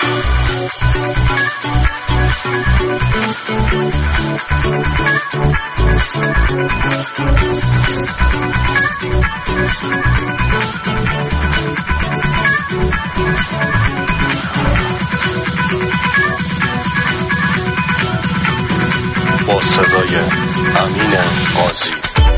با صدای امین قاضی.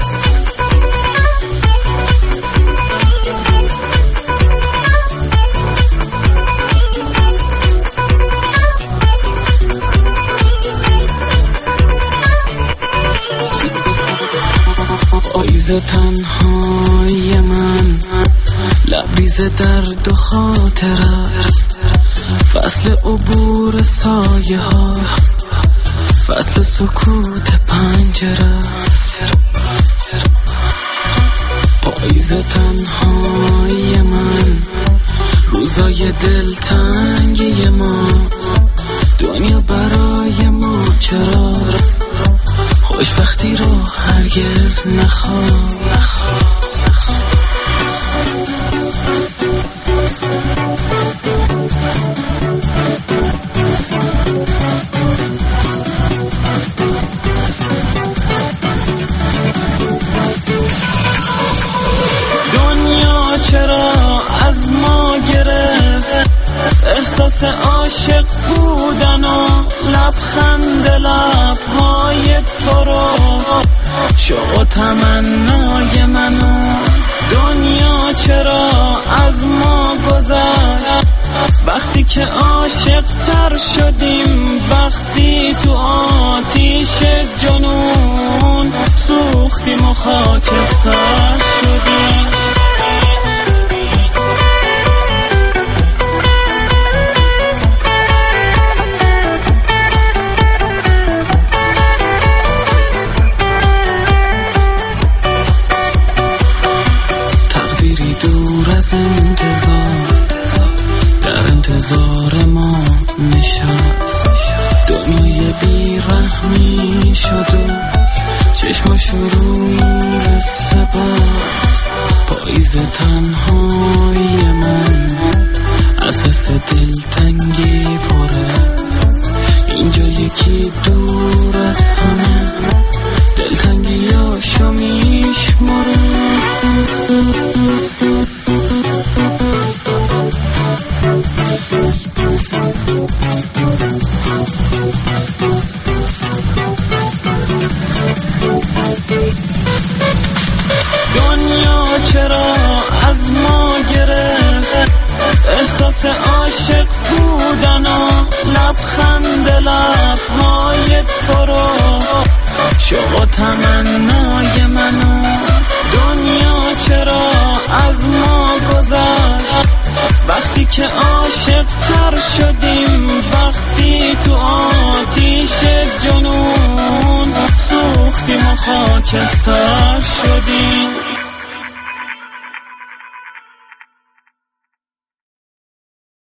پاییز تنهای من، لبریز درد و خاطر است، فصل عبور سایه ها، فصل سکوت پنجره است. پاییز تنهای من، روزای دلتنگی ماست، دنیا برای ما چرا خوشبختی رو هرگز نخواه. دنیا چرا از ما گرفت احساس عاشق بودن و لبخند لبهای تو رو، شوق و تمنای منو. دنیا چرا از ما گذشت وقتی که عاشق تر شدیم، وقتی تو آتیش جنون سوختیم و خاکستر شدیم. دور از انتظار در انتظار ما نشست، دنیای بیرحمی شد و چشماش روی قصه بست. پاییز تنهای من از حس دلتنگی پره، اینجا یکی دور از همه دلتنگی هاشو میشماره. دنیا چرا از ما گرفت احساس عاشق بودن و لبخند لبهای تو رو، شوق و تمنای منو. دنیا چرا از ما گذشت وقتی که عاشق تر شدیم، وقتی تو آتیش جنون سوختیم و خاکستر شدیم.